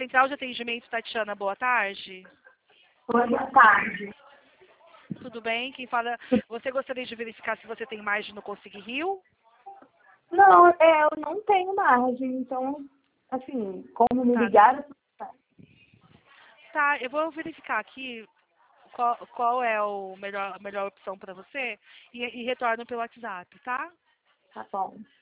Central de Atendimento, Tatiana, boa tarde. Oi, boa tarde. Tudo bem? Quem fala... Você gostaria de verificar se você tem margem no Consig Rio? Não, eu não tenho margem, então, assim, como me ligaram... Tá, eu vou verificar aqui qual é a melhor opção para você e retorno pelo WhatsApp, tá? Tá bom.